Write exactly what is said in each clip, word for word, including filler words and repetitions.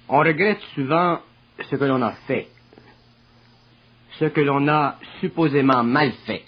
On regrette souvent ce que l'on a fait, ce que l'on a supposément mal fait.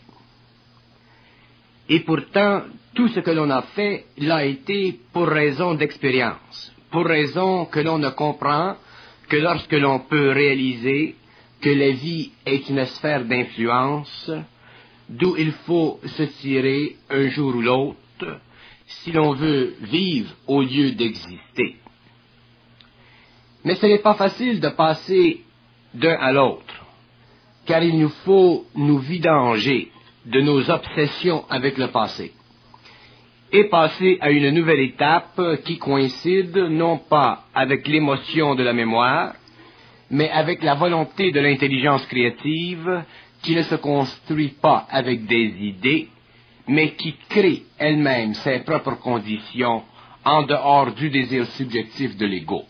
Et pourtant, tout ce que l'on a fait l'a été pour raison d'expérience, pour raison que l'on ne comprend que lorsque l'on peut réaliser que la vie est une sphère d'influence, d'où il faut se tirer un jour ou l'autre, si l'on veut vivre au lieu d'exister. Mais ce n'est pas facile de passer d'un à l'autre, car il nous faut nous vidanger de nos obsessions avec le passé, et passer à une nouvelle étape qui coïncide non pas avec l'émotion de la mémoire, mais avec la volonté de l'intelligence créative qui ne se construit pas avec des idées, mais qui crée elle-même ses propres conditions en dehors du désir subjectif de l'ego.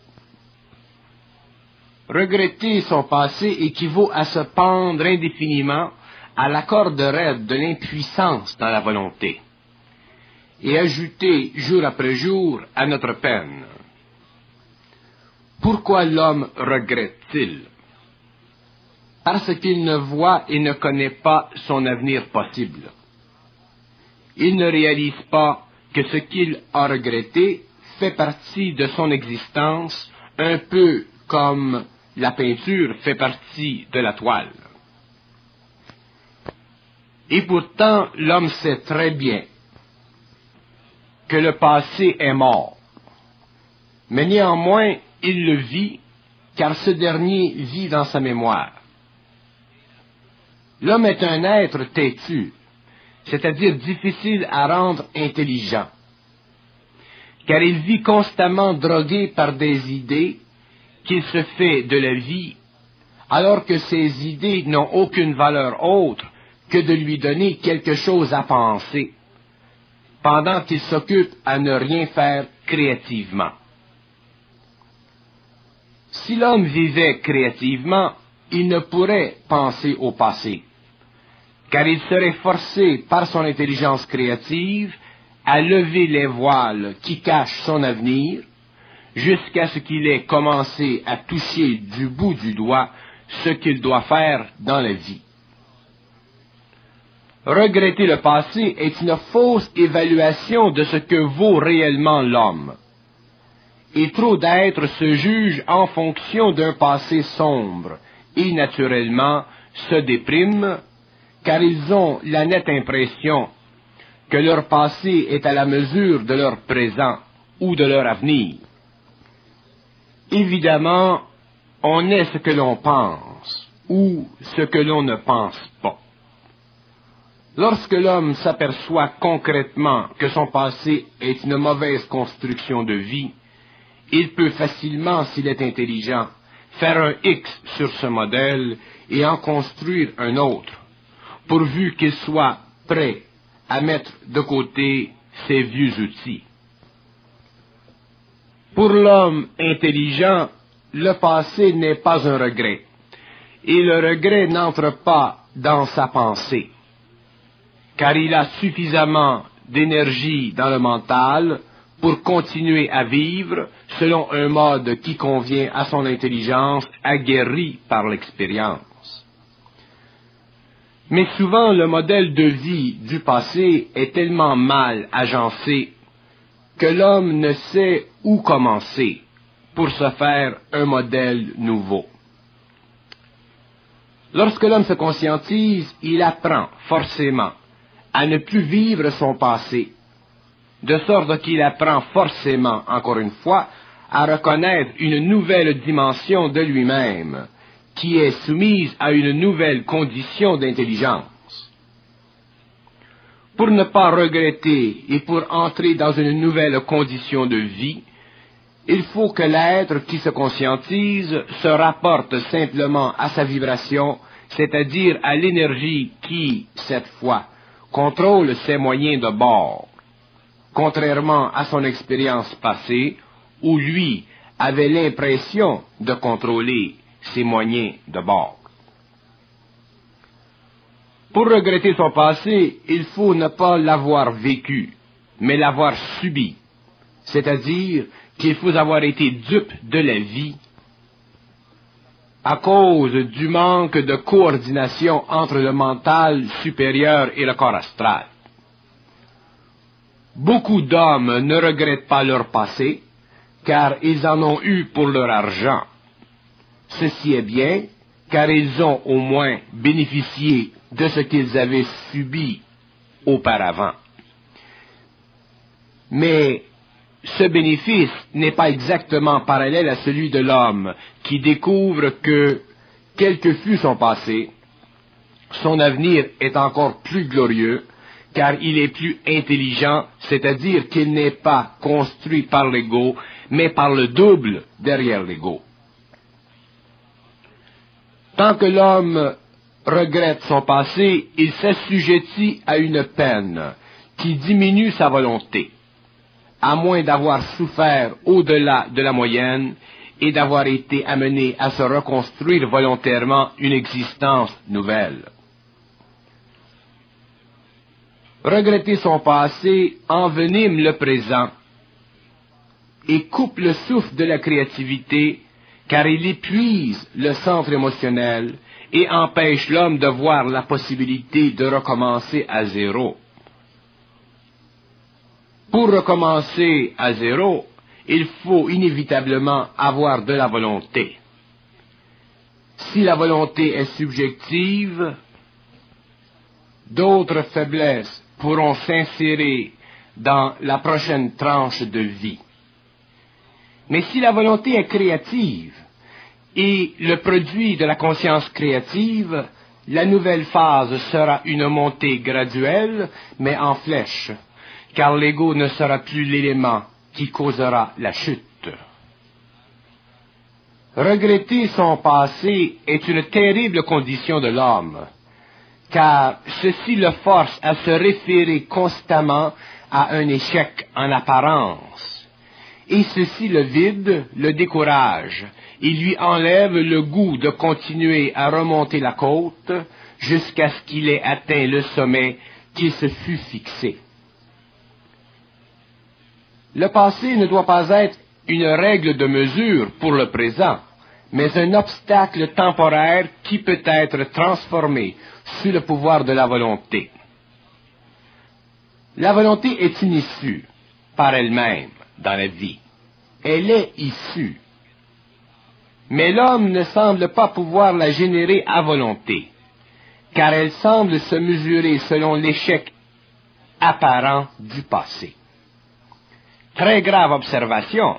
Regretter son passé équivaut à se pendre indéfiniment à la corde raide de l'impuissance dans la volonté, et ajouter jour après jour à notre peine. Pourquoi l'homme regrette-t-il? Parce qu'il ne voit et ne connaît pas son avenir possible. Il ne réalise pas que ce qu'il a regretté fait partie de son existence, un peu comme la peinture fait partie de la toile. Et pourtant, l'homme sait très bien que le passé est mort. Mais néanmoins, il le vit, car ce dernier vit dans sa mémoire. L'homme est un être têtu, c'est-à-dire difficile à rendre intelligent, car il vit constamment drogué par des idées qu'il se fait de la vie, alors que ces idées n'ont aucune valeur autre que de lui donner quelque chose à penser, pendant qu'il s'occupe à ne rien faire créativement. Si l'homme vivait créativement, il ne pourrait penser au passé, car il serait forcé par son intelligence créative à lever les voiles qui cachent son avenir, jusqu'à ce qu'il ait commencé à toucher du bout du doigt ce qu'il doit faire dans la vie. Regretter le passé est une fausse évaluation de ce que vaut réellement l'homme. Et trop d'êtres se jugent en fonction d'un passé sombre et naturellement se dépriment, car ils ont la nette impression que leur passé est à la mesure de leur présent ou de leur avenir. Évidemment, on est ce que l'on pense ou ce que l'on ne pense pas. Lorsque l'homme s'aperçoit concrètement que son passé est une mauvaise construction de vie, il peut facilement, s'il est intelligent, faire un X sur ce modèle et en construire un autre, pourvu qu'il soit prêt à mettre de côté ses vieux outils. Pour l'homme intelligent, le passé n'est pas un regret, et le regret n'entre pas dans sa pensée, car il a suffisamment d'énergie dans le mental pour continuer à vivre selon un mode qui convient à son intelligence aguerrie par l'expérience. Mais souvent, le modèle de vie du passé est tellement mal agencé que l'homme ne sait où commencer pour se faire un modèle nouveau. Lorsque l'homme se conscientise, il apprend forcément à ne plus vivre son passé, de sorte qu'il apprend forcément, encore une fois, à reconnaître une nouvelle dimension de lui-même, qui est soumise à une nouvelle condition d'intelligence. Pour ne pas regretter et pour entrer dans une nouvelle condition de vie, il faut que l'être qui se conscientise se rapporte simplement à sa vibration, c'est-à-dire à l'énergie qui, cette fois, contrôle ses moyens de bord, contrairement à son expérience passée, où lui avait l'impression de contrôler ses moyens de bord. Pour regretter son passé, il faut ne pas l'avoir vécu, mais l'avoir subi, c'est-à-dire qu'il faut avoir été dupe de la vie à cause du manque de coordination entre le mental supérieur et le corps astral. Beaucoup d'hommes ne regrettent pas leur passé, car ils en ont eu pour leur argent. Ceci est bien, car ils ont au moins bénéficié de ce qu'ils avaient subi auparavant. Mais ce bénéfice n'est pas exactement parallèle à celui de l'homme qui découvre que, quel que fût son passé, son avenir est encore plus glorieux, car il est plus intelligent, c'est-à-dire qu'il n'est pas construit par l'ego, mais par le double derrière l'ego. Tant que l'homme regrette son passé, il s'assujettit à une peine qui diminue sa volonté, à moins d'avoir souffert au-delà de la moyenne et d'avoir été amené à se reconstruire volontairement une existence nouvelle. Regretter son passé envenime le présent et coupe le souffle de la créativité, car il épuise le centre émotionnel et empêche l'homme de voir la possibilité de recommencer à zéro. Pour recommencer à zéro, il faut inévitablement avoir de la volonté. Si la volonté est subjective, d'autres faiblesses pourront s'insérer dans la prochaine tranche de vie. Mais si la volonté est créative et le produit de la conscience créative, la nouvelle phase sera une montée graduelle, mais en flèche, car l'ego ne sera plus l'élément qui causera la chute. Regretter son passé est une terrible condition de l'homme, car ceci le force à se référer constamment à un échec en apparence, et ceci le vide, le décourage, et lui enlève le goût de continuer à remonter la côte jusqu'à ce qu'il ait atteint le sommet qu'il se fût fixé. Le passé ne doit pas être une règle de mesure pour le présent, mais un obstacle temporaire qui peut être transformé sous le pouvoir de la volonté. La volonté est une issue, par elle-même, dans la vie. Elle est issue. Mais l'homme ne semble pas pouvoir la générer à volonté, car elle semble se mesurer selon l'échec apparent du passé. Très grave observation.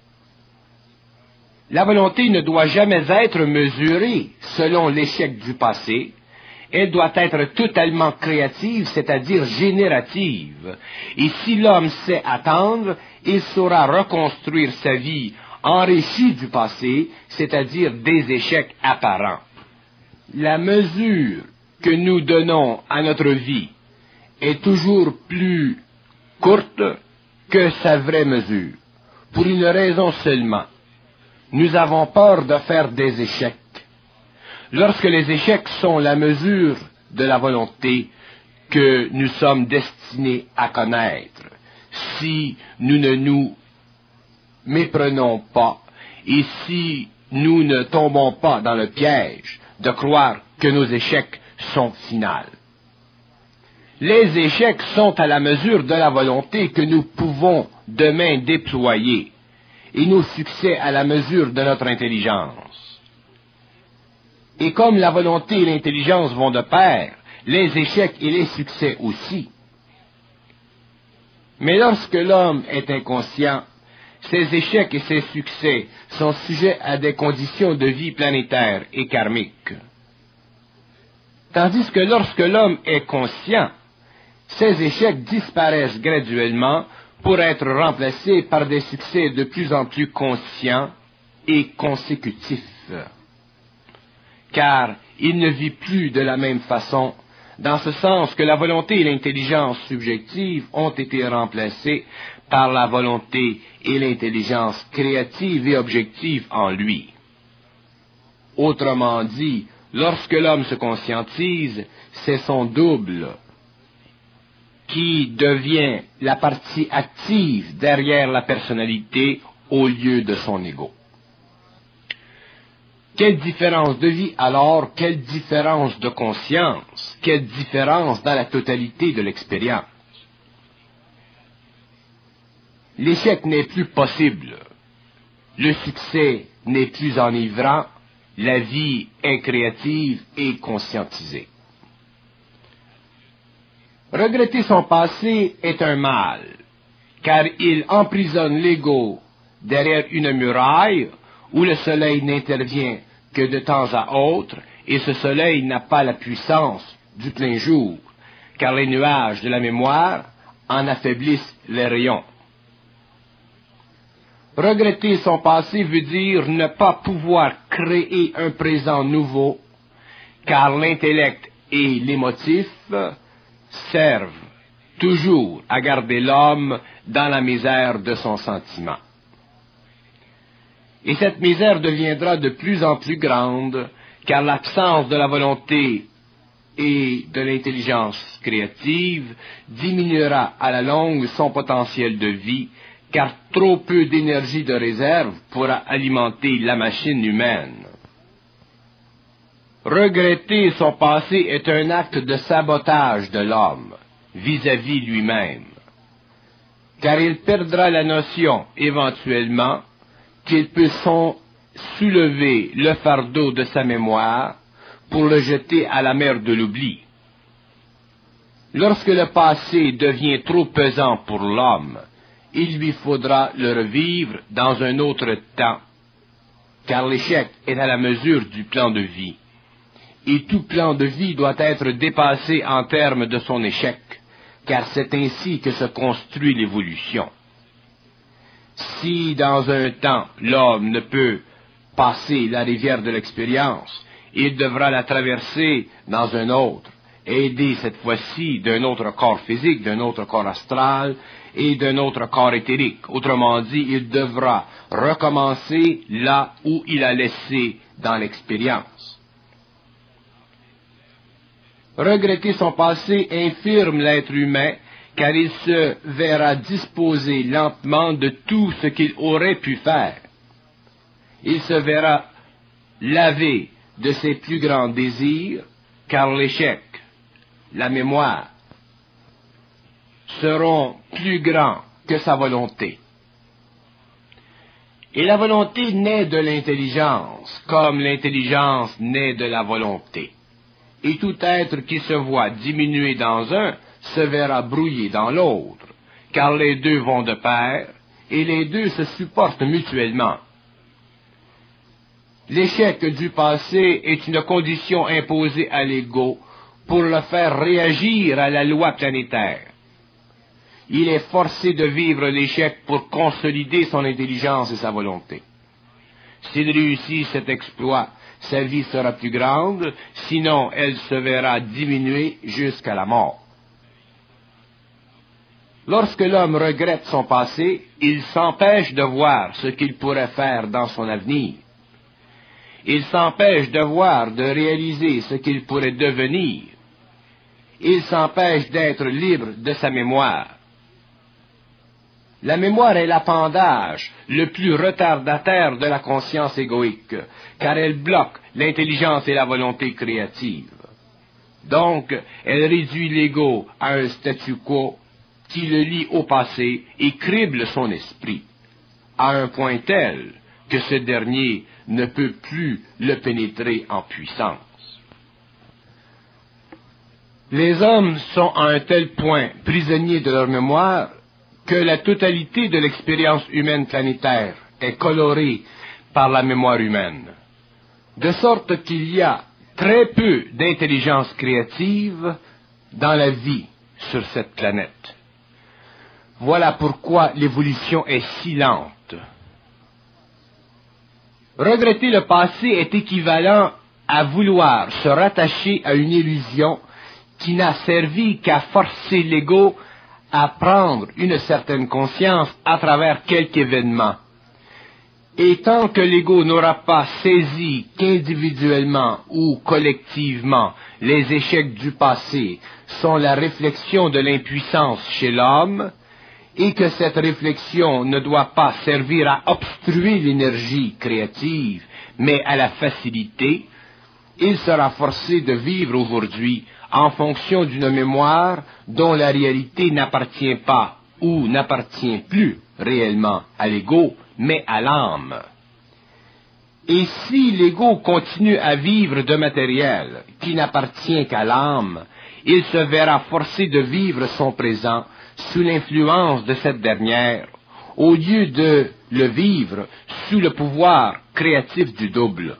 La volonté ne doit jamais être mesurée selon l'échec du passé. Elle doit être totalement créative, c'est-à-dire générative. Et si l'homme sait attendre, il saura reconstruire sa vie enrichie du passé, c'est-à-dire des échecs apparents. La mesure que nous donnons à notre vie est toujours plus courte que sa vraie mesure, pour une raison seulement. Nous avons peur de faire des échecs. Lorsque les échecs sont la mesure de la volonté que nous sommes destinés à connaître, si nous ne nous méprenons pas et si nous ne tombons pas dans le piège de croire que nos échecs sont finaux. Les échecs sont à la mesure de la volonté que nous pouvons demain déployer et nos succès à la mesure de notre intelligence. Et comme la volonté et l'intelligence vont de pair, les échecs et les succès aussi. Mais lorsque l'homme est inconscient, ses échecs et ses succès sont sujets à des conditions de vie planétaires et karmiques. Tandis que lorsque l'homme est conscient, ces échecs disparaissent graduellement pour être remplacés par des succès de plus en plus conscients et consécutifs. Car il ne vit plus de la même façon, dans ce sens que la volonté et l'intelligence subjective ont été remplacées par la volonté et l'intelligence créative et objective en lui. Autrement dit, lorsque l'homme se conscientise, c'est son double qui devient la partie active derrière la personnalité au lieu de son ego. Quelle différence de vie alors, quelle différence de conscience, quelle différence dans la totalité de l'expérience. L'échec n'est plus possible, le succès n'est plus enivrant, la vie est créative et conscientisée. Regretter son passé est un mal, car il emprisonne l'ego derrière une muraille où le soleil n'intervient que de temps à autre, et ce soleil n'a pas la puissance du plein jour, car les nuages de la mémoire en affaiblissent les rayons. Regretter son passé veut dire ne pas pouvoir créer un présent nouveau, car l'intellect et l'émotif servent toujours à garder l'homme dans la misère de son sentiment. Et cette misère deviendra de plus en plus grande, car l'absence de la volonté et de l'intelligence créative diminuera à la longue son potentiel de vie, car trop peu d'énergie de réserve pourra alimenter la machine humaine. Regretter son passé est un acte de sabotage de l'homme vis-à-vis lui-même, car il perdra la notion, éventuellement, qu'il peut son soulever le fardeau de sa mémoire pour le jeter à la mer de l'oubli. Lorsque le passé devient trop pesant pour l'homme, il lui faudra le revivre dans un autre temps, car l'échec est à la mesure du plan de vie, et tout plan de vie doit être dépassé en termes de son échec, car c'est ainsi que se construit l'évolution. Si dans un temps l'homme ne peut passer la rivière de l'expérience, il devra la traverser dans un autre, aidé cette fois-ci d'un autre corps physique, d'un autre corps astral et d'un autre corps éthérique. Autrement dit, il devra recommencer là où il a laissé dans l'expérience. Regretter son passé infirme l'être humain, car il se verra disposer lentement de tout ce qu'il aurait pu faire. Il se verra lavé de ses plus grands désirs, car l'échec, la mémoire, seront plus grands que sa volonté. Et la volonté naît de l'intelligence, comme l'intelligence naît de la volonté. Et tout être qui se voit diminuer dans un se verra brouillé dans l'autre, car les deux vont de pair, et les deux se supportent mutuellement. L'échec du passé est une condition imposée à l'ego pour le faire réagir à la loi planétaire. Il est forcé de vivre l'échec pour consolider son intelligence et sa volonté. S'il réussit cet exploit, sa vie sera plus grande, sinon elle se verra diminuer jusqu'à la mort. Lorsque l'homme regrette son passé, il s'empêche de voir ce qu'il pourrait faire dans son avenir. Il s'empêche de voir, de réaliser ce qu'il pourrait devenir. Il s'empêche d'être libre de sa mémoire. La mémoire est l'appendage le plus retardataire de la conscience égoïque, car elle bloque l'intelligence et la volonté créative. Donc, elle réduit l'ego à un statu quo qui le lie au passé et crible son esprit, à un point tel que ce dernier ne peut plus le pénétrer en puissance. Les hommes sont à un tel point prisonniers de leur mémoire que la totalité de l'expérience humaine planétaire est colorée par la mémoire humaine, de sorte qu'il y a très peu d'intelligence créative dans la vie sur cette planète. Voilà pourquoi l'évolution est si lente. Regretter le passé est équivalent à vouloir se rattacher à une illusion qui n'a servi qu'à forcer l'ego à prendre une certaine conscience à travers quelque événement. Et tant que l'ego n'aura pas saisi qu'individuellement ou collectivement les échecs du passé sont la réflexion de l'impuissance chez l'homme, et que cette réflexion ne doit pas servir à obstruer l'énergie créative, mais à la faciliter, il sera forcé de vivre aujourd'hui en fonction d'une mémoire dont la réalité n'appartient pas ou n'appartient plus réellement à l'ego, mais à l'âme. Et si l'ego continue à vivre de matériel qui n'appartient qu'à l'âme, il se verra forcé de vivre son présent sous l'influence de cette dernière, au lieu de le vivre sous le pouvoir créatif du double.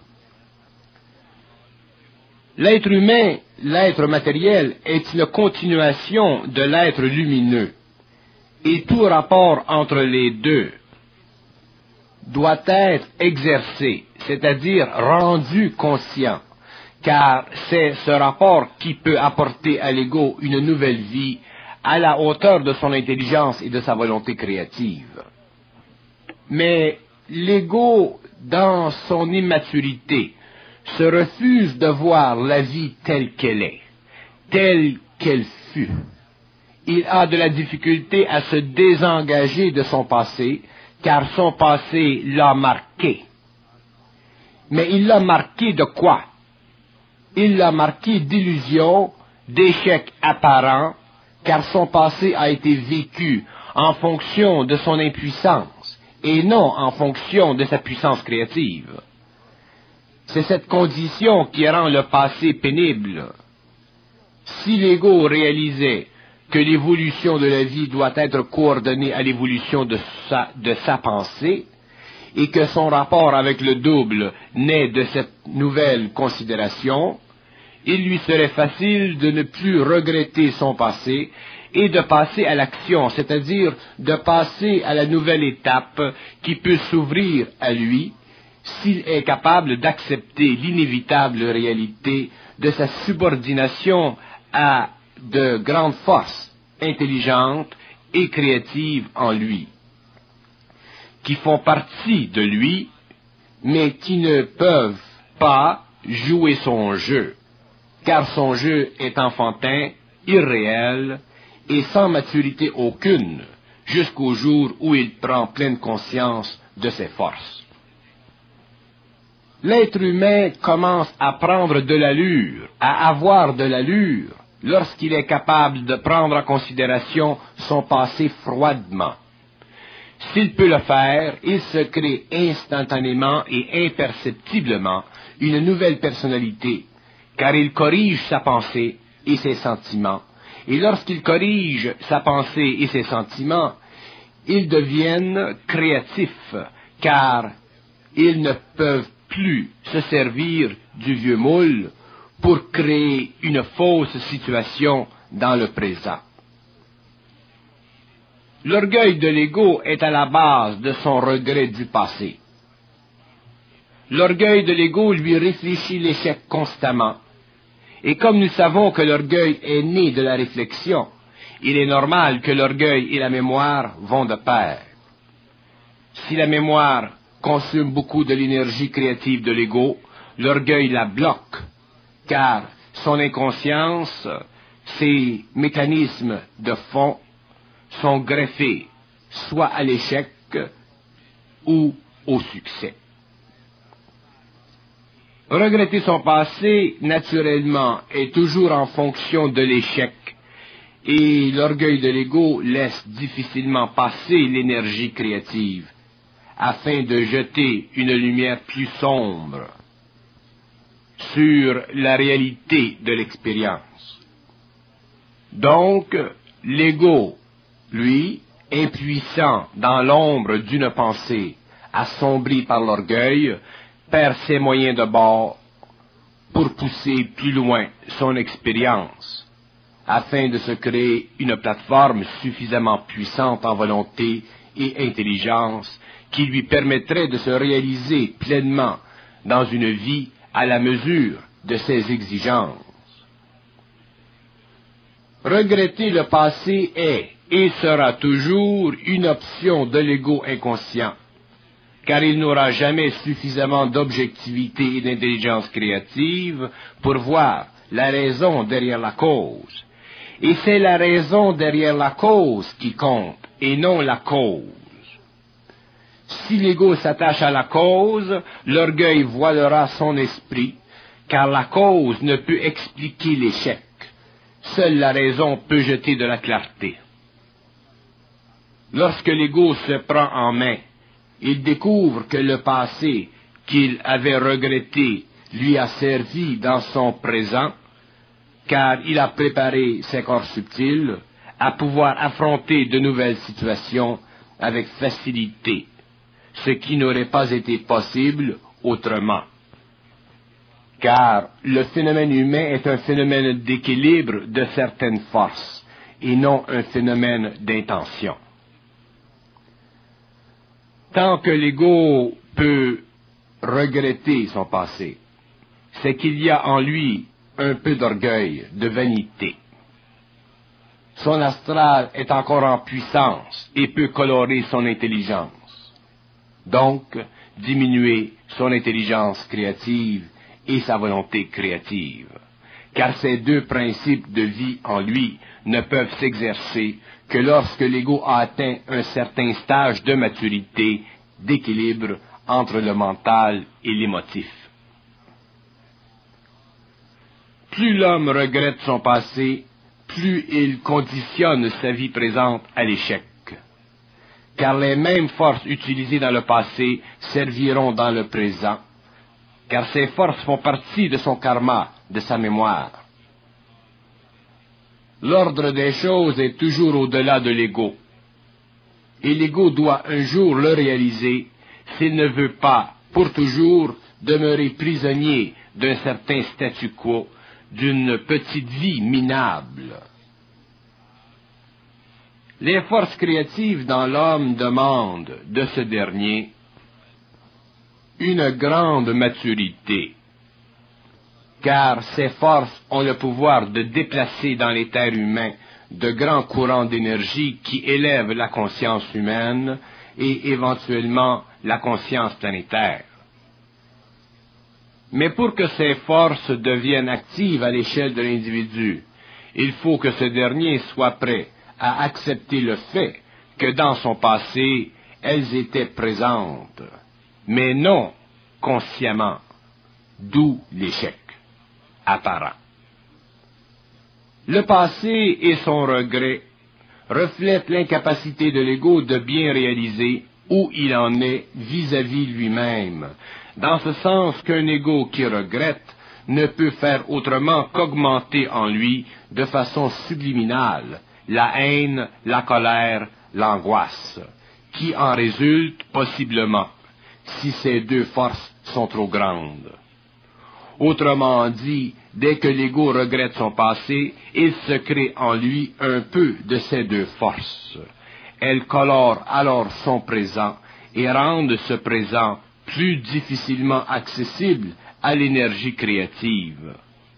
L'être humain, l'être matériel, est une continuation de l'être lumineux, et tout rapport entre les deux doit être exercé, c'est-à-dire rendu conscient, car c'est ce rapport qui peut apporter à l'ego une nouvelle vie à la hauteur de son intelligence et de sa volonté créative. Mais l'ego, dans son immaturité, se refuse de voir la vie telle qu'elle est, telle qu'elle fut. Il a de la difficulté à se désengager de son passé, car son passé l'a marqué. Mais il l'a marqué de quoi? Il l'a marqué d'illusions, d'échecs apparents, car son passé a été vécu en fonction de son impuissance, et non en fonction de sa puissance créative. C'est cette condition qui rend le passé pénible. Si l'ego réalisait que l'évolution de la vie doit être coordonnée à l'évolution de sa, de sa pensée, et que son rapport avec le double naît de cette nouvelle considération, il lui serait facile de ne plus regretter son passé et de passer à l'action, c'est-à-dire de passer à la nouvelle étape qui peut s'ouvrir à lui s'il est capable d'accepter l'inévitable réalité de sa subordination à de grandes forces intelligentes et créatives en lui, qui font partie de lui, mais qui ne peuvent pas jouer son jeu, car son jeu est enfantin, irréel et sans maturité aucune, jusqu'au jour où il prend pleine conscience de ses forces. L'être humain commence à prendre de l'allure, à avoir de l'allure, lorsqu'il est capable de prendre en considération son passé froidement. S'il peut le faire, il se crée instantanément et imperceptiblement une nouvelle personnalité, car il corrige sa pensée et ses sentiments. Et lorsqu'il corrige sa pensée et ses sentiments, ils deviennent créatifs, car ils ne peuvent plus se servir du vieux moule pour créer une fausse situation dans le présent. L'orgueil de l'ego est à la base de son regret du passé. L'orgueil de l'ego lui réfléchit l'échec constamment. Et comme nous savons que l'orgueil est né de la réflexion, il est normal que l'orgueil et la mémoire vont de pair. Si la mémoire consomme beaucoup de l'énergie créative de l'ego, l'orgueil la bloque, car son inconscience, ses mécanismes de fond sont greffés soit à l'échec ou au succès. Regretter son passé, naturellement, est toujours en fonction de l'échec, et l'orgueil de l'ego laisse difficilement passer l'énergie créative, afin de jeter une lumière plus sombre sur la réalité de l'expérience. Donc, l'ego, lui, impuissant dans l'ombre d'une pensée, assombri par l'orgueil, perd ses moyens de bord pour pousser plus loin son expérience, afin de se créer une plateforme suffisamment puissante en volonté et intelligence qui lui permettrait de se réaliser pleinement dans une vie à la mesure de ses exigences. Regretter le passé est et sera toujours une option de l'ego inconscient, car il n'aura jamais suffisamment d'objectivité et d'intelligence créative pour voir la raison derrière la cause. Et c'est la raison derrière la cause qui compte, et non la cause. Si l'ego s'attache à la cause, l'orgueil voilera son esprit, car la cause ne peut expliquer l'échec. Seule la raison peut jeter de la clarté. Lorsque l'ego se prend en main, il découvre que le passé qu'il avait regretté lui a servi dans son présent, car il a préparé ses corps subtils à pouvoir affronter de nouvelles situations avec facilité, ce qui n'aurait pas été possible autrement. Car le phénomène humain est un phénomène d'équilibre de certaines forces, et non un phénomène d'intention. Tant que l'ego peut regretter son passé, c'est qu'il y a en lui un peu d'orgueil, de vanité. Son astral est encore en puissance et peut colorer son intelligence. Donc, diminuer son intelligence créative et sa volonté créative, car ces deux principes de vie en lui ne peuvent s'exercer que lorsque l'ego a atteint un certain stage de maturité, d'équilibre entre le mental et l'émotif. Plus l'homme regrette son passé, plus il conditionne sa vie présente à l'échec, car les mêmes forces utilisées dans le passé serviront dans le présent, car ces forces font partie de son karma, de sa mémoire. L'ordre des choses est toujours au-delà de l'ego, et l'ego doit un jour le réaliser s'il ne veut pas, pour toujours, demeurer prisonnier d'un certain statu quo, d'une petite vie minable. Les forces créatives dans l'homme demandent de ce dernier une grande maturité, car ces forces ont le pouvoir de déplacer dans l'éther humain de grands courants d'énergie qui élèvent la conscience humaine et éventuellement la conscience planétaire. Mais pour que ces forces deviennent actives à l'échelle de l'individu, il faut que ce dernier soit prêt à accepter le fait que dans son passé, elles étaient présentes, mais non consciemment, d'où l'échec apparent. Le passé et son regret reflètent l'incapacité de l'ego de bien réaliser où il en est vis-à-vis lui-même, dans ce sens qu'un ego qui regrette ne peut faire autrement qu'augmenter en lui de façon subliminale la haine, la colère, l'angoisse, qui en résulte possiblement si ces deux forces sont trop grandes. Autrement dit, dès que l'ego regrette son passé, il se crée en lui un peu de ces deux forces. Elles colorent alors son présent et rendent ce présent plus difficilement accessible à l'énergie créative.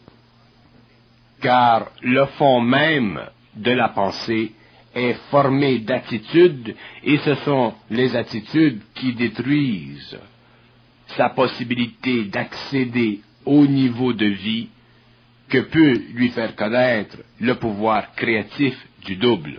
Car le fond même de la pensée est formé d'attitudes, et ce sont les attitudes qui détruisent sa possibilité d'accéder au niveau de vie que peut lui faire connaître le pouvoir créatif du double.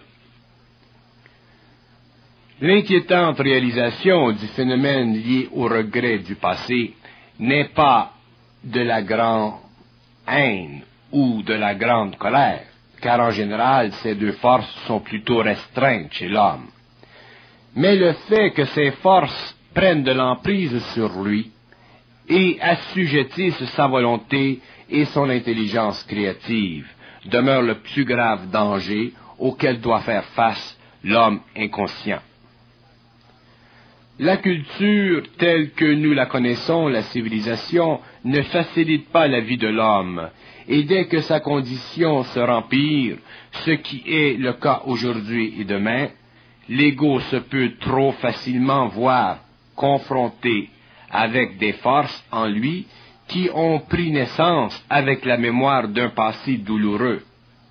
L'inquiétante réalisation du phénomène lié au regret du passé n'est pas de la grande haine ou de la grande colère, car en général ces deux forces sont plutôt restreintes chez l'homme. Mais le fait que ces forces prennent de l'emprise sur lui et assujettissent sa volonté et son intelligence créative demeure le plus grave danger auquel doit faire face l'homme inconscient. La culture telle que nous la connaissons, la civilisation, ne facilite pas la vie de l'homme, et dès que sa condition se rempire, ce qui est le cas aujourd'hui et demain, l'ego se peut trop facilement voir confronté avec des forces en lui qui ont pris naissance avec la mémoire d'un passé douloureux.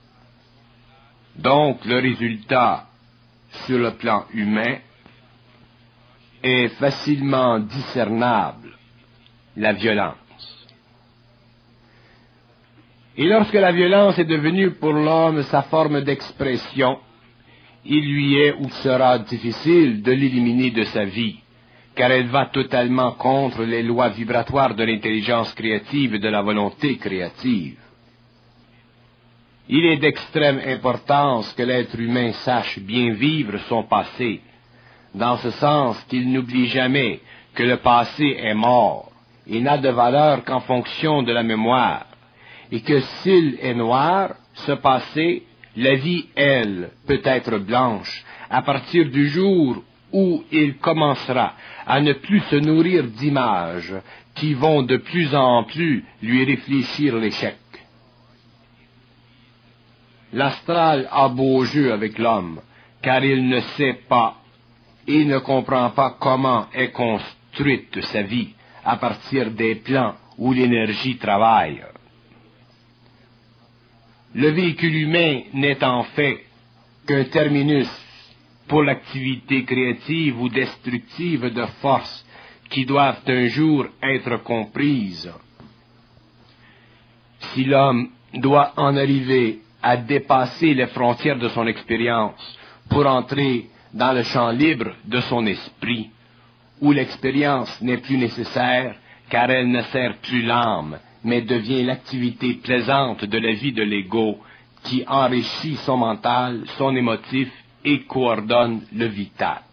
Donc le résultat, sur le plan humain, est facilement discernable, la violence. Et lorsque la violence est devenue pour l'homme sa forme d'expression, il lui est ou sera difficile de l'éliminer de sa vie, car elle va totalement contre les lois vibratoires de l'intelligence créative et de la volonté créative. Il est d'extrême importance que l'être humain sache bien vivre son passé, dans ce sens qu'il n'oublie jamais que le passé est mort et n'a de valeur qu'en fonction de la mémoire, et que s'il est noir, ce passé, la vie, elle, peut être blanche, à partir du jour où il commencera à ne plus se nourrir d'images qui vont de plus en plus lui réfléchir l'échec. L'astral a beau jeu avec l'homme, car il ne sait pas et ne comprend pas comment est construite sa vie à partir des plans où l'énergie travaille. Le véhicule humain n'est en fait qu'un terminus pour l'activité créative ou destructive de forces qui doivent un jour être comprises. Si l'homme doit en arriver à dépasser les frontières de son expérience pour entrer dans le champ libre de son esprit, où l'expérience n'est plus nécessaire car elle ne sert plus l'âme, mais devient l'activité plaisante de la vie de l'ego qui enrichit son mental, son émotif et coordonne le vital.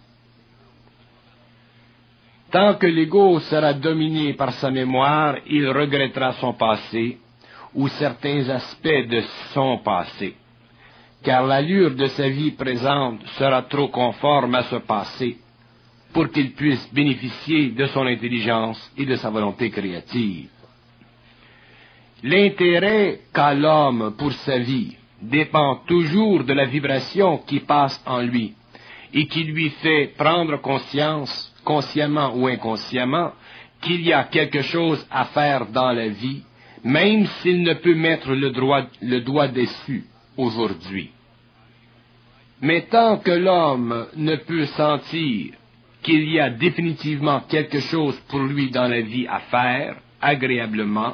Tant que l'ego sera dominé par sa mémoire, il regrettera son passé ou certains aspects de son passé, car l'allure de sa vie présente sera trop conforme à ce passé pour qu'il puisse bénéficier de son intelligence et de sa volonté créative. L'intérêt qu'a l'homme pour sa vie dépend toujours de la vibration qui passe en lui et qui lui fait prendre conscience, consciemment ou inconsciemment, qu'il y a quelque chose à faire dans la vie, même s'il ne peut mettre le, droit, le doigt dessus aujourd'hui. Mais tant que l'homme ne peut sentir qu'il y a définitivement quelque chose pour lui dans la vie à faire, agréablement,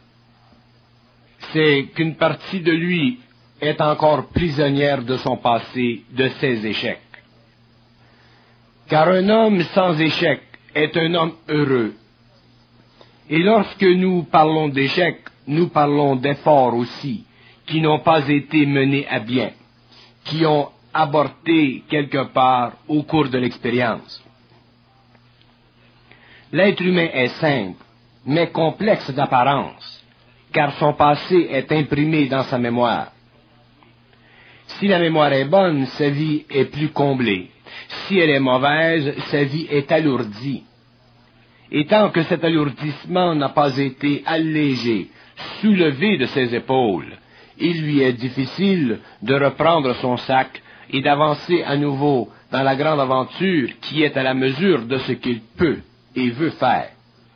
c'est qu'une partie de lui est encore prisonnière de son passé, de ses échecs. Car un homme sans échec est un homme heureux. Et lorsque nous parlons d'échecs, nous parlons d'efforts aussi, qui n'ont pas été menés à bien, qui ont avorté quelque part au cours de l'expérience. L'être humain est simple, mais complexe d'apparence, car son passé est imprimé dans sa mémoire. Si la mémoire est bonne, sa vie est plus comblée. Si elle est mauvaise, sa vie est alourdie. Et tant que cet alourdissement n'a pas été allégé, soulevé de ses épaules, il lui est difficile de reprendre son sac et d'avancer à nouveau dans la grande aventure qui est à la mesure de ce qu'il peut et veut faire.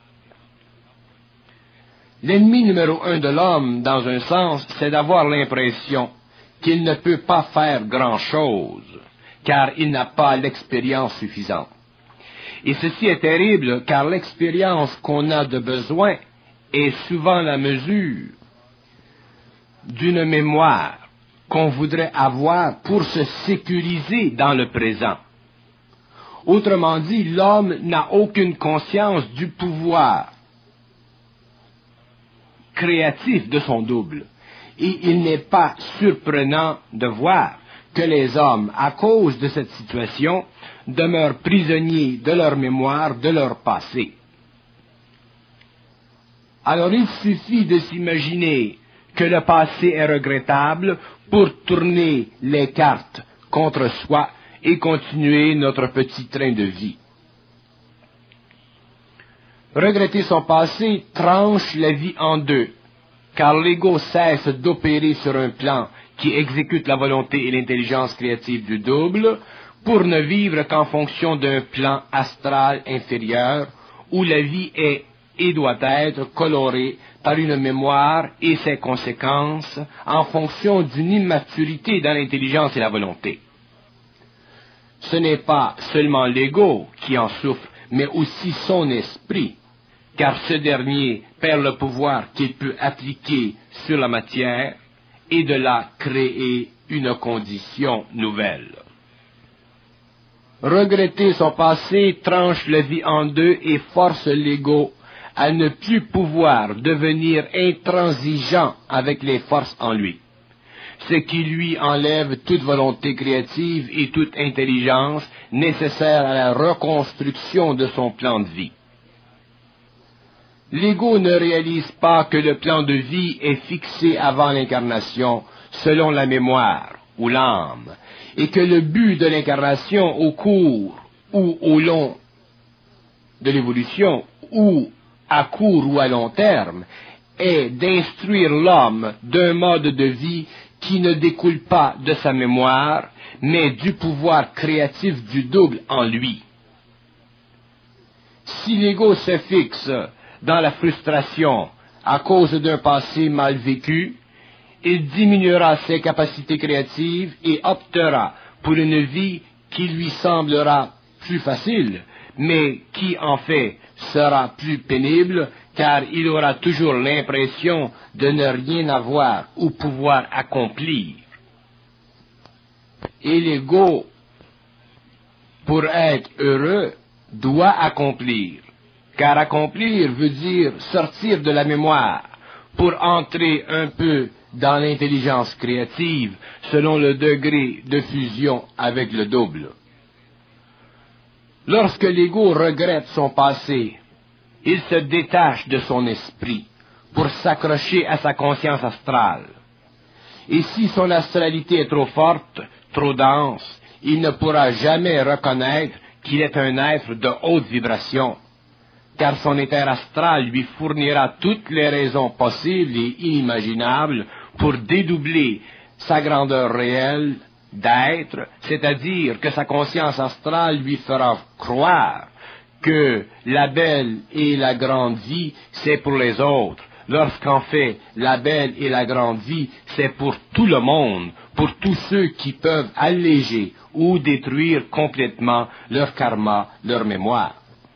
L'ennemi numéro un de l'homme, dans un sens, c'est d'avoir l'impression qu'il ne peut pas faire grand-chose, car il n'a pas l'expérience suffisante. Et ceci est terrible, car l'expérience qu'on a de besoin est souvent la mesure d'une mémoire qu'on voudrait avoir pour se sécuriser dans le présent. Autrement dit, l'homme n'a aucune conscience du pouvoir créatif de son double. Et il n'est pas surprenant de voir que les hommes, à cause de cette situation, demeurent prisonniers de leur mémoire, de leur passé. Alors il suffit de s'imaginer que le passé est regrettable pour tourner les cartes contre soi et continuer notre petit train de vie. Regretter son passé tranche la vie en deux, car l'ego cesse d'opérer sur un plan qui exécute la volonté et l'intelligence créative du double pour ne vivre qu'en fonction d'un plan astral inférieur où la vie est et doit être colorée par une mémoire et ses conséquences en fonction d'une immaturité dans l'intelligence et la volonté. Ce n'est pas seulement l'ego qui en souffre, mais aussi son esprit, car ce dernier perd le pouvoir qu'il peut appliquer sur la matière et de la créer une condition nouvelle. Regretter son passé tranche la vie en deux et force l'ego à ne plus pouvoir devenir intransigeant avec les forces en lui, ce qui lui enlève toute volonté créative et toute intelligence nécessaire à la reconstruction de son plan de vie. L'ego ne réalise pas que le plan de vie est fixé avant l'incarnation selon la mémoire ou l'âme, et que le but de l'incarnation au cours ou au long de l'évolution, ou à court ou à long terme, est d'instruire l'homme d'un mode de vie qui ne découle pas de sa mémoire, mais du pouvoir créatif du double en lui. Si l'ego se fixe dans la frustration à cause d'un passé mal vécu, il diminuera ses capacités créatives et optera pour une vie qui lui semblera plus facile, mais qui en fait sera plus pénible, car il aura toujours l'impression de ne rien avoir ou pouvoir accomplir. Et l'ego, pour être heureux, doit accomplir, car accomplir veut dire sortir de la mémoire pour entrer un peu dans l'intelligence créative selon le degré de fusion avec le double. Lorsque l'ego regrette son passé, il se détache de son esprit pour s'accrocher à sa conscience astrale. Et si son astralité est trop forte, trop dense, il ne pourra jamais reconnaître qu'il est un être de haute vibration, car son éther astral lui fournira toutes les raisons possibles et inimaginables pour dédoubler sa grandeur réelle d'être, c'est-à-dire que sa conscience astrale lui fera croire que la belle et la grande vie, c'est pour les autres, lorsqu'en fait, la belle et la grande vie, c'est pour tout le monde, pour tous ceux qui peuvent alléger ou détruire complètement leur karma, leur mémoire.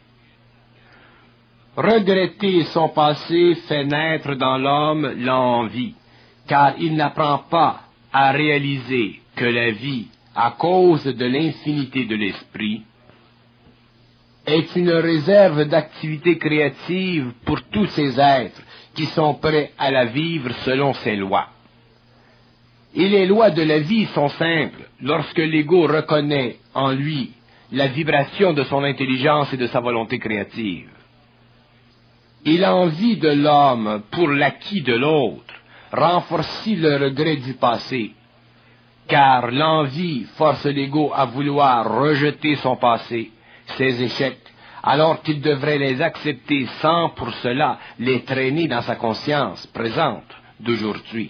Regretter son passé fait naître dans l'homme l'envie, car il n'apprend pas à réaliser que la vie, à cause de l'infinité de l'esprit, est une réserve d'activité créative pour tous ces êtres qui sont prêts à la vivre selon ses lois. Et les lois de la vie sont simples lorsque l'ego reconnaît en lui la vibration de son intelligence et de sa volonté créative. Et l'envie de l'homme pour l'acquis de l'autre renforce le regret du passé, car l'envie force l'ego à vouloir rejeter son passé, ses échecs, alors qu'il devrait les accepter sans pour cela les traîner dans sa conscience présente d'aujourd'hui.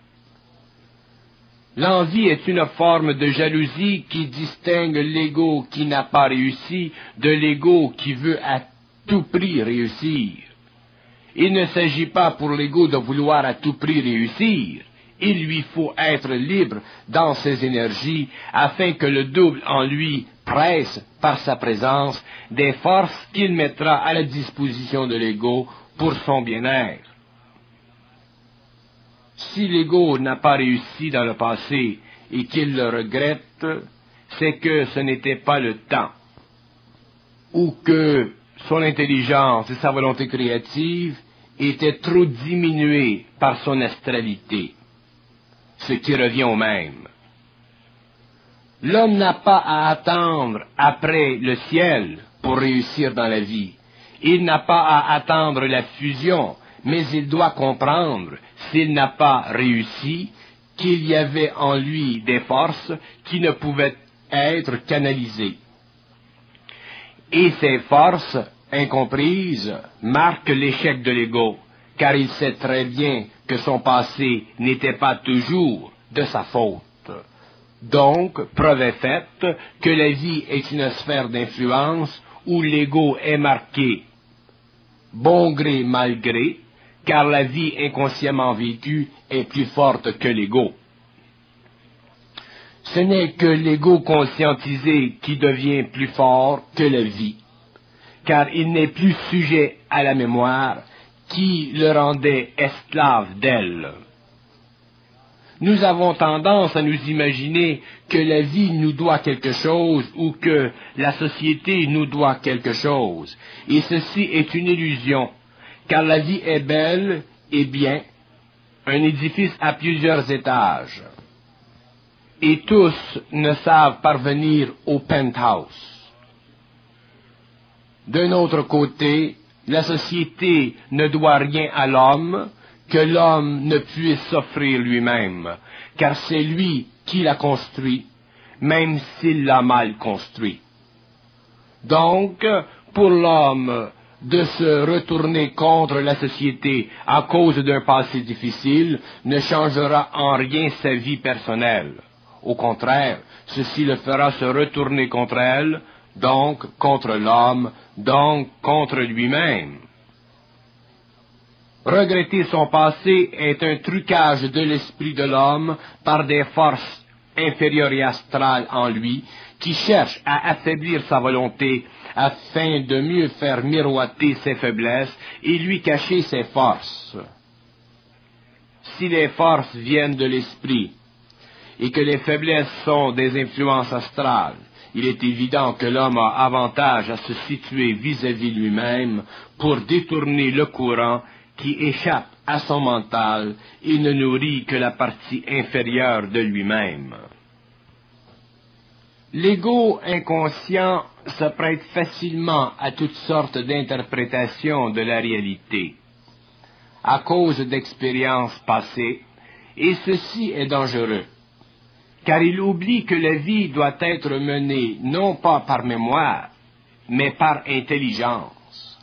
L'envie est une forme de jalousie qui distingue l'ego qui n'a pas réussi de l'ego qui veut à tout prix réussir. Il ne s'agit pas pour l'ego de vouloir à tout prix réussir. Il lui faut être libre dans ses énergies afin que le double en lui presse par sa présence des forces qu'il mettra à la disposition de l'ego pour son bien-être. Si l'ego n'a pas réussi dans le passé et qu'il le regrette, c'est que ce n'était pas le temps, ou que son intelligence et sa volonté créative étaient trop diminuées par son astralité, ce qui revient au même. L'homme n'a pas à attendre après le ciel pour réussir dans la vie. Il n'a pas à attendre la fusion, mais il doit comprendre, s'il n'a pas réussi, qu'il y avait en lui des forces qui ne pouvaient être canalisées. Et ces forces incomprises marquent l'échec de l'ego, car il sait très bien que son passé n'était pas toujours de sa faute. Donc, preuve est faite que la vie est une sphère d'influence où l'ego est marqué bon gré, mal gré, car la vie inconsciemment vécue est plus forte que l'ego. Ce n'est que l'ego conscientisé qui devient plus fort que la vie, car il n'est plus sujet à la mémoire qui le rendait esclave d'elle. Nous avons tendance à nous imaginer que la vie nous doit quelque chose ou que la société nous doit quelque chose. Et ceci est une illusion, car la vie est belle et bien, un édifice à plusieurs étages. Et tous ne savent parvenir au penthouse. D'un autre côté, la société ne doit rien à l'homme que l'homme ne puisse s'offrir lui-même, car c'est lui qui l'a construit, même s'il l'a mal construit. Donc, pour l'homme de se retourner contre la société à cause d'un passé difficile ne changera en rien sa vie personnelle. Au contraire, ceci le fera se retourner contre elle, donc contre l'homme, donc contre lui-même. Regretter son passé est un trucage de l'esprit de l'homme par des forces inférieures et astrales en lui, qui cherchent à affaiblir sa volonté afin de mieux faire miroiter ses faiblesses et lui cacher ses forces. Si les forces viennent de l'esprit et que les faiblesses sont des influences astrales, il est évident que l'homme a avantage à se situer vis-à-vis lui-même pour détourner le courant qui échappe à son mental et ne nourrit que la partie inférieure de lui-même. L'ego inconscient se prête facilement à toutes sortes d'interprétations de la réalité, à cause d'expériences passées, et ceci est dangereux, car il oublie que la vie doit être menée non pas par mémoire, mais par intelligence.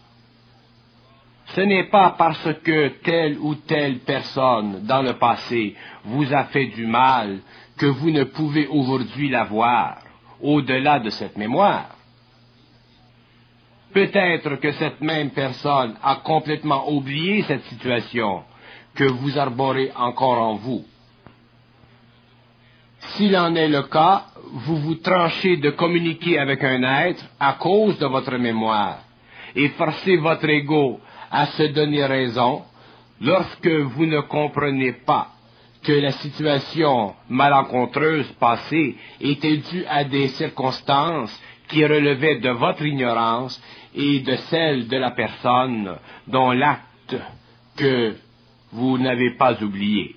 Ce n'est pas parce que telle ou telle personne dans le passé vous a fait du mal que vous ne pouvez aujourd'hui la voir, au-delà de cette mémoire. Peut-être que cette même personne a complètement oublié cette situation que vous arborez encore en vous. S'il en est le cas, vous vous tranchez de communiquer avec un être à cause de votre mémoire et forcez votre ego à se donner raison lorsque vous ne comprenez pas que la situation malencontreuse passée était due à des circonstances qui relevaient de votre ignorance et de celle de la personne dont l'acte que vous n'avez pas oublié.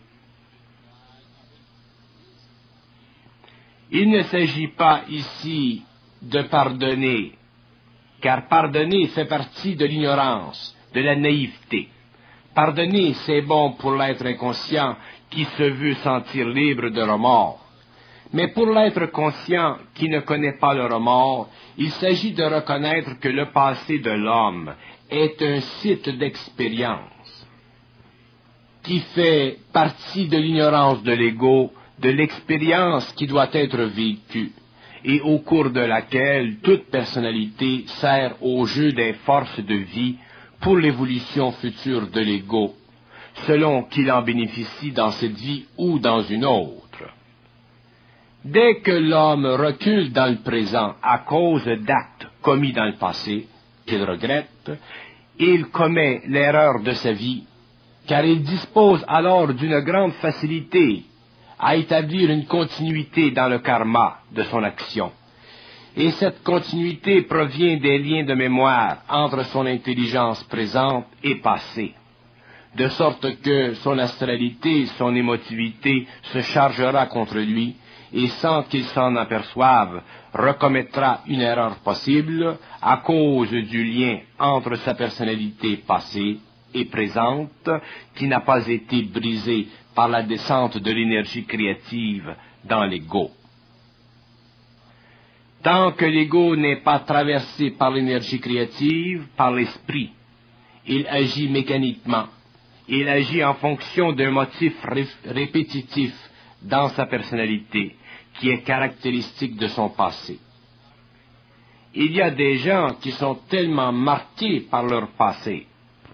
Il ne s'agit pas ici de pardonner, car pardonner fait partie de l'ignorance, de la naïveté. Pardonner, c'est bon pour l'être inconscient qui se veut sentir libre de remords. Mais pour l'être conscient qui ne connaît pas le remords, il s'agit de reconnaître que le passé de l'homme est un site d'expérience qui fait partie de l'ignorance de l'ego, de l'expérience qui doit être vécue, et au cours de laquelle toute personnalité sert au jeu des forces de vie pour l'évolution future de l'ego, selon qu'il en bénéficie dans cette vie ou dans une autre. Dès que l'homme recule dans le présent à cause d'actes commis dans le passé, qu'il regrette, il commet l'erreur de sa vie, car il dispose alors d'une grande facilité à établir une continuité dans le karma de son action. Et cette continuité provient des liens de mémoire entre son intelligence présente et passée, de sorte que son astralité, son émotivité se chargera contre lui, et sans qu'il s'en aperçoive, recommettra une erreur possible à cause du lien entre sa personnalité passée et présente, qui n'a pas été brisée par la descente de l'énergie créative dans l'ego. Tant que l'ego n'est pas traversé par l'énergie créative, par l'esprit, il agit mécaniquement. Il agit en fonction d'un motif ré- répétitif dans sa personnalité, qui est caractéristique de son passé. Il y a des gens qui sont tellement marqués par leur passé,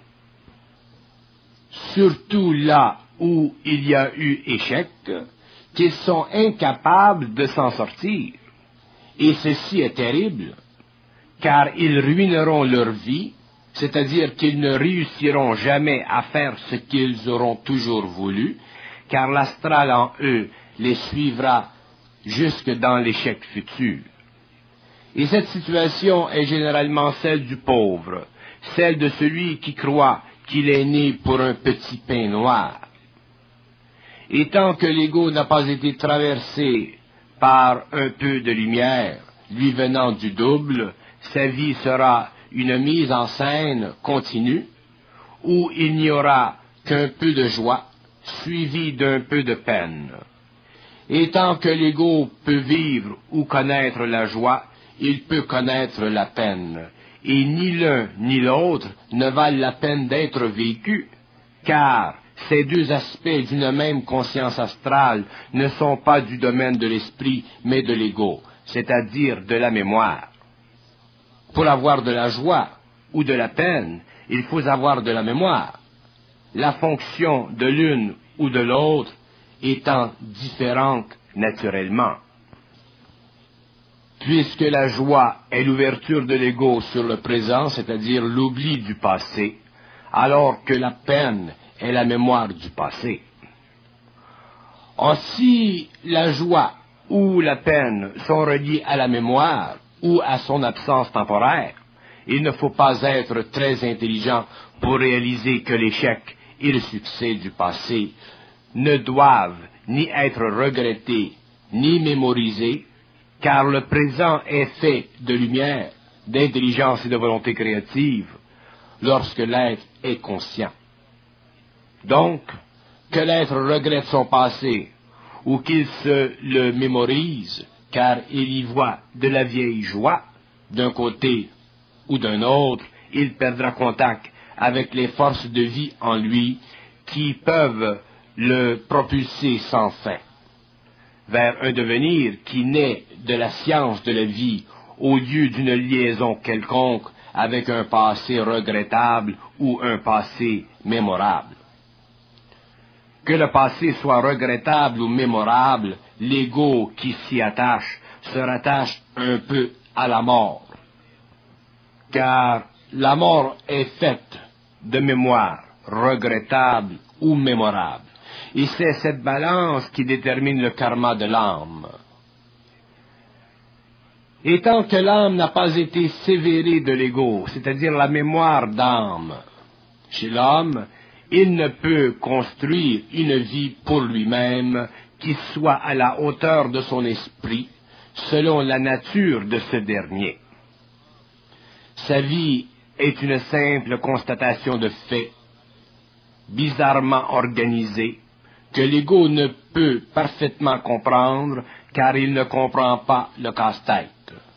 surtout là où il y a eu échec, qu'ils sont incapables de s'en sortir. Et ceci est terrible, car ils ruineront leur vie, c'est-à-dire qu'ils ne réussiront jamais à faire ce qu'ils auront toujours voulu, car l'astral en eux les suivra jusque dans l'échec futur. Et cette situation est généralement celle du pauvre, celle de celui qui croit qu'il est né pour un petit pain noir. Et tant que l'ego n'a pas été traversé par un peu de lumière, lui venant du double, sa vie sera une mise en scène continue, où il n'y aura qu'un peu de joie, suivi d'un peu de peine. Et tant que l'ego peut vivre ou connaître la joie, il peut connaître la peine. Et ni l'un ni l'autre ne valent la peine d'être vécus, car ces deux aspects d'une même conscience astrale ne sont pas du domaine de l'esprit, mais de l'ego, c'est-à-dire de la mémoire. Pour avoir de la joie ou de la peine, il faut avoir de la mémoire. La fonction de l'une ou de l'autre étant différente naturellement. Puisque la joie est l'ouverture de l'ego sur le présent, c'est-à-dire l'oubli du passé, alors que la peine est la mémoire du passé. Ainsi, la joie ou la peine sont reliées à la mémoire ou à son absence temporaire. Il ne faut pas être très intelligent pour réaliser que l'échec et le succès du passé ne doivent ni être regrettés ni mémorisés, car le présent est fait de lumière, d'intelligence et de volonté créative, lorsque l'être est conscient. Donc, que l'être regrette son passé, ou qu'il se le mémorise, car il y voit de la vieille joie, d'un côté ou d'un autre, il perdra contact avec les forces de vie en lui qui peuvent le propulser sans fin vers un devenir qui naît de la science de la vie au lieu d'une liaison quelconque avec un passé regrettable ou un passé mémorable. Que le passé soit regrettable ou mémorable, l'ego qui s'y attache se rattache un peu à la mort, car la mort est faite de mémoire, regrettable ou mémorable. Et c'est cette balance qui détermine le karma de l'âme. Et tant que l'âme n'a pas été sévérée de l'ego, c'est-à-dire la mémoire d'âme, chez l'homme, il ne peut construire une vie pour lui-même qui soit à la hauteur de son esprit, selon la nature de ce dernier. Sa vie est une simple constatation de faits, bizarrement organisée, que l'ego ne peut parfaitement comprendre, car il ne comprend pas le casse-tête.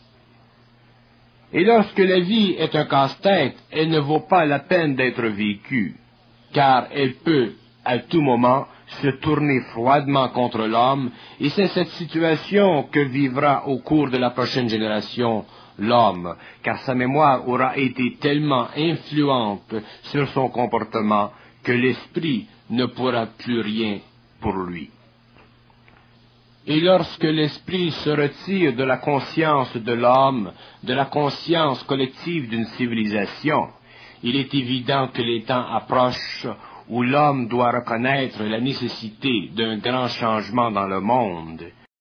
Et lorsque la vie est un casse-tête, elle ne vaut pas la peine d'être vécue, car elle peut, à tout moment, se tourner froidement contre l'homme, et c'est cette situation que vivra au cours de la prochaine génération l'homme, car sa mémoire aura été tellement influente sur son comportement que l'esprit ne pourra plus rien pour lui. Et lorsque l'esprit se retire de la conscience de l'homme, de la conscience collective d'une civilisation, il est évident que les temps approchent où l'homme doit reconnaître la nécessité d'un grand changement dans le monde,